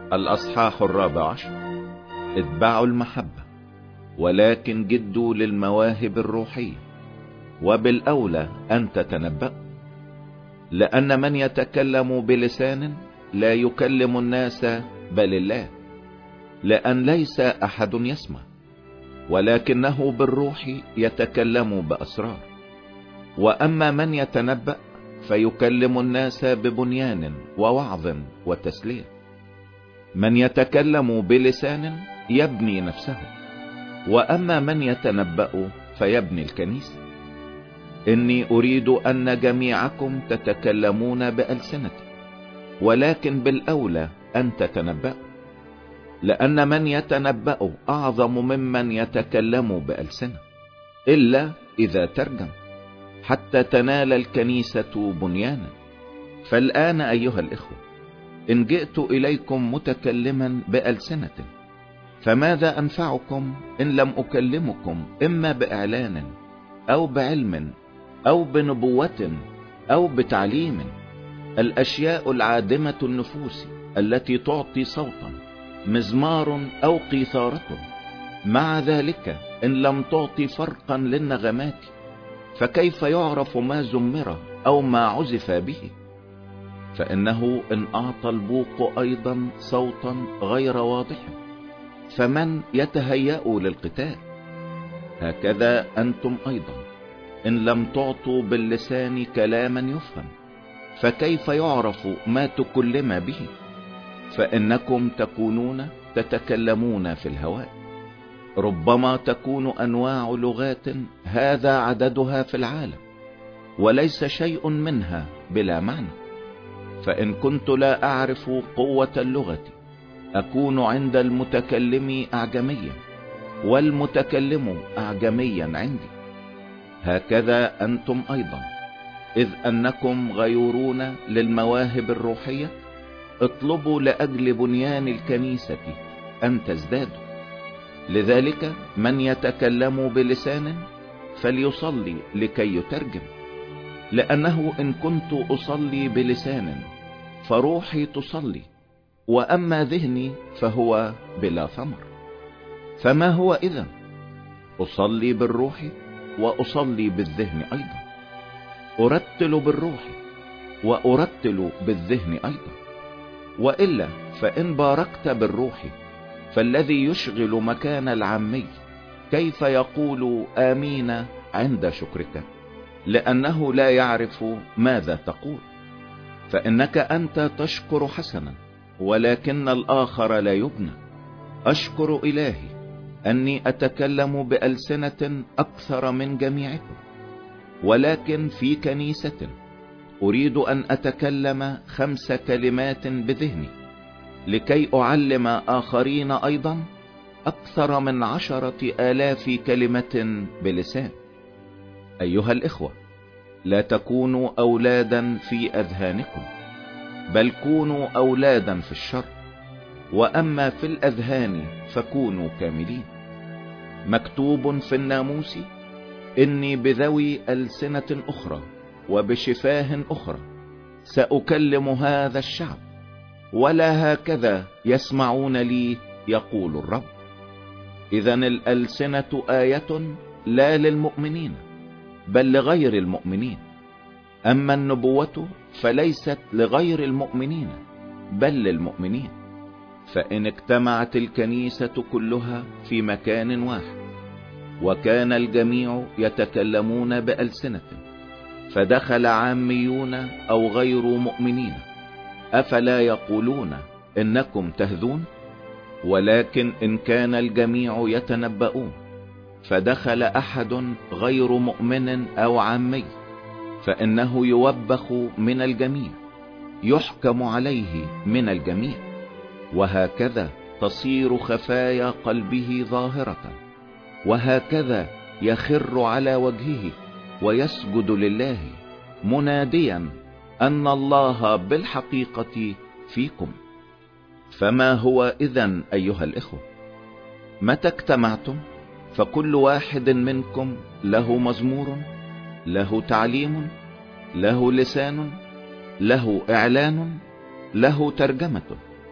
الأصحاح 14. اتبعوا المحبة، ولكن جدوا للمواهب الروحية، وبالأولى أن تتنبأوا، لأن من يتكلم بلسان لا يكلم الناس بل الله، لأن ليس أحد يسمع، ولكنه بالروح يتكلم بأسرار. وأما من يتنبأ فيكلم الناس ببنيان ووعظ وتسلية. من يتكلم بلسان يبني نفسه، وأما من يتنبأ فيبني الكنيسة. إني أريد أن جميعكم تتكلمون بألسنة، ولكن بالأولى أن تتنبأوا، لأن من يتنبأ أعظم ممن يتكلم بألسنة، إلا إذا ترجم، حتى تنال الكنيسة بنيانا. فالآن أيها الإخوة، إن جئت إليكم متكلما بألسنة، فماذا أنفعكم إن لم أكلمكم إما بإعلان أو بعلم أو بنبوة أو بتعليم، الأشياء العادمة النفوس التي تعطي صوتا، مزمار أو قيثارة. مع ذلك إن لم تعطي فرقا للنغمات، فكيف يعرف ما زمر أو ما عزف به؟ فإنه إن أعطى البوق أيضا صوتا غير واضح، فمن يتهيأ للقتال؟ هكذا أنتم أيضا إن لم تعطوا باللسان كلاما يفهم، فكيف يعرف ما تكلم به؟ فإنكم تكونون تتكلمون في الهواء. ربما تكون أنواع لغات هذا عددها في العالم، وليس شيء منها بلا معنى. فإن كنت لا أعرف قوة اللغة، أكون عند المتكلم أعجميا، والمتكلم أعجميا عندي. هكذا أنتم أيضا، إذ أنكم غيورون للمواهب الروحية، اطلبوا لأجل بنيان الكنيسة أن تزدادوا. لذلك من يتكلم بلسان فليصلي لكي يترجم، لأنه إن كنت أصلي بلسان فروحي تصلي، وأما ذهني فهو بلا ثمر. فما هو إذن؟ أصلي بالروح وأصلي بالذهن أيضا، أرتل بالروح وأرتل بالذهن أيضا. وإلا فإن باركت بالروح، فالذي يشغل مكان العامي كيف يقول آمين عند شكرك؟ لأنه لا يعرف ماذا تقول. فإنك أنت تشكر حسنا، ولكن الآخر لا يبنى. أشكر إلهي أني أتكلم بألسنة أكثر من جميعكم، ولكن في كنيسة أريد أن أتكلم 5 كلمات بذهني، لكي أعلم آخرين أيضا أكثر من 10,000 كلمة بلسان. أيها الإخوة، لا تكونوا أولادا في أذهانكم، بل كونوا أولادا في الشر، وأما في الأذهان فكونوا كاملين. مكتوب في الناموس: إني بذوي ألسنة أخرى وبشفاه أخرى سأكلم هذا الشعب، ولا هكذا يسمعون لي، يقول الرب. إذن الألسنة آية لا للمؤمنين بل لغير المؤمنين، أما النبوة فليست لغير المؤمنين بل للمؤمنين. فإن اجتمعت الكنيسة كلها في مكان واحد، وكان الجميع يتكلمون بألسنة، فدخل عاميون أو غير مؤمنين، أفلا يقولون إنكم تهذون؟ ولكن إن كان الجميع يتنبؤون، فدخل أحد غير مؤمن أو عامي، فإنه يوبخ من الجميع، يحكم عليه من الجميع. وهكذا تصير خفايا قلبه ظاهرة، وهكذا يخر على وجهه ويسجد لله، مناديا أن الله بالحقيقة فيكم. فما هو إذن أيها الإخوة؟ متى اجتمعتم فكل واحد منكم له مزمور، له تعليم، له لسان، له إعلان، له ترجمة.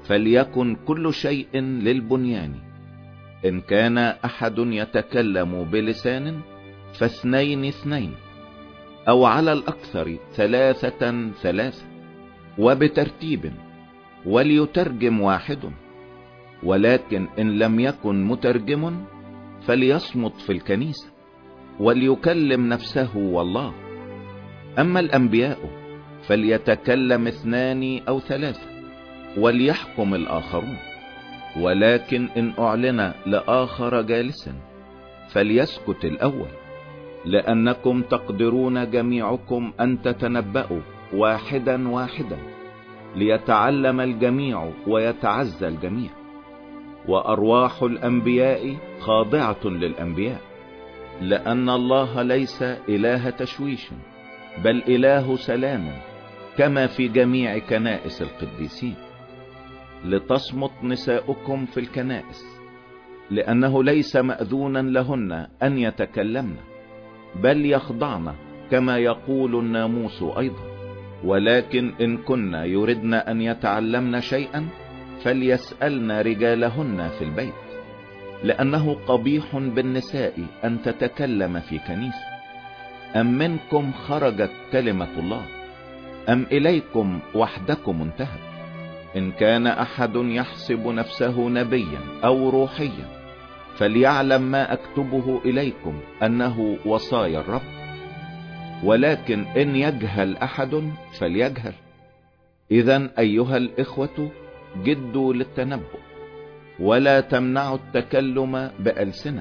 فليكن كل شيء للبنيان. إن كان أحد يتكلم بلسان فاثنين اثنين، أو على الأكثر ثلاثة ثلاثة، وبترتيب، وليترجم واحد. ولكن إن لم يكن مترجم فليصمت في الكنيسة، وليكلم نفسه والله. أما الأنبياء فليتكلم اثنان أو ثلاثة، وليحكم الآخرون. ولكن إن أعلن لآخر جالسا فليسكت الأول، لأنكم تقدرون جميعكم أن تتنبأوا واحدا واحدا، ليتعلم الجميع ويتعزى الجميع. وأرواح الأنبياء خاضعة للأنبياء، لأن الله ليس إله تشويش، بل إله سلام، كما في جميع كنائس القديسين. لتصمت نساؤكم في الكنائس، لأنه ليس مأذونا لهن أن يتكلمن، بل يخضعن كما يقول الناموس أيضا. ولكن إن كن يردن أن يتعلمن شيئا فليسألن رجالهن في البيت، لأنه قبيح بالنساء أن تتكلم في كنيسة. أم منكم خرجت كلمة الله، أم إليكم وحدكم انتهت؟ إن كان أحد يحسب نفسه نبيا أو روحيا فليعلم ما أكتبه إليكم أنه وصايا الرب. ولكن إن يجهل أحد فليجهل. إذن أيها الإخوة جدوا للتنبؤ، ولا تمنعوا التكلم بألسنة،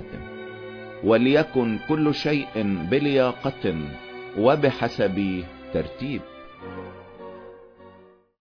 وليكن كل شيء بلياقة وبحسب ترتيب.